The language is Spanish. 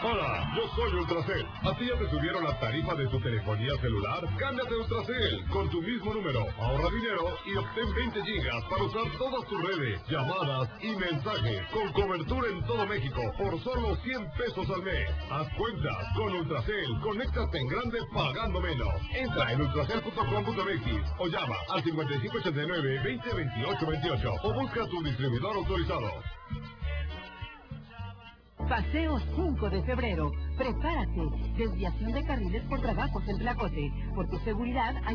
Hola, yo soy Ultracel. ¿A ti ya te subieron la tarifa de tu telefonía celular? Cámbiate a Ultracel con tu mismo número. Ahorra dinero y obtén 20 gigas para usar todas tus redes, llamadas y mensajes con cobertura en todo México por solo 100 pesos al mes. Haz cuentas con Ultracel. Conéctate en grande pagando menos. Entra en ultracel.com.mx o llama al 5589-202828 o busca a tu distribuidor autorizado. Paseo 5 de febrero. Prepárate. Desviación de carriles por trabajos en Tlacote. Por tu seguridad,